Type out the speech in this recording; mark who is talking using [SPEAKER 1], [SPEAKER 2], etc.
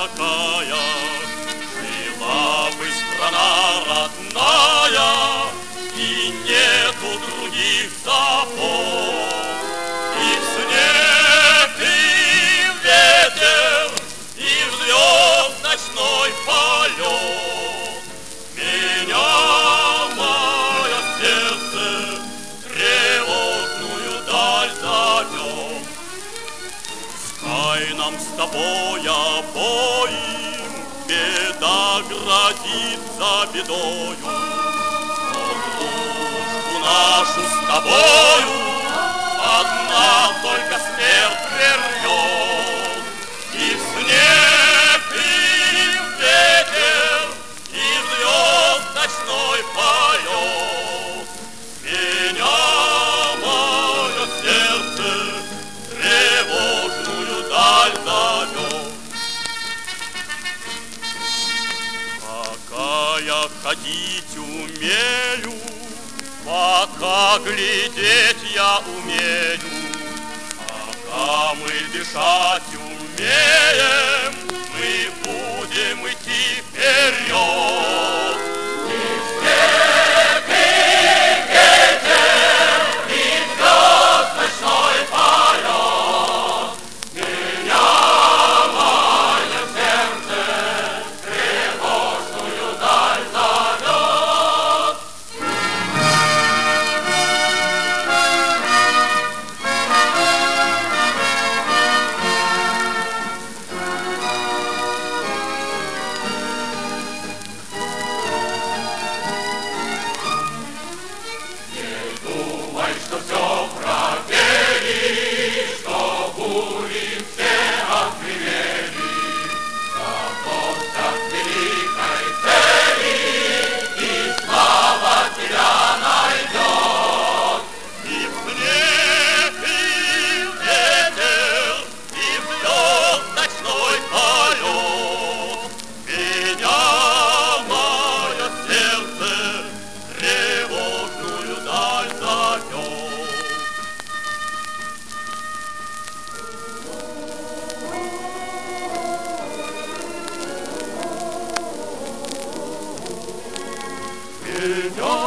[SPEAKER 1] какая, жила бы страна родная, и нету других забот. И в снег, и в ветер, и в звезд ночной полет меня мое сердце тревожную даль зовет. Пускай нам с тобой обоим беда грозит за бедою, но дружбу нашу с тобою одна только смерть прервет. И в снег, и в ветер, и в звезд ночной полет меня мое сердце тревожную даль зовет. Пока я ходить умею, пока глядеть я умею, пока мы дышать умеем, мы будем идти вперед. И снег, и ветер, и звезд ночной полет меня мое сердце тревожную даль зовет. Думай, что все проверишь, что бури все отгремели. Готовься к великой цели, и слава тебя найдет. И в снег, и в ветер, и в звезд ночной полет меня мое сердце тревожную даль зовет. Меня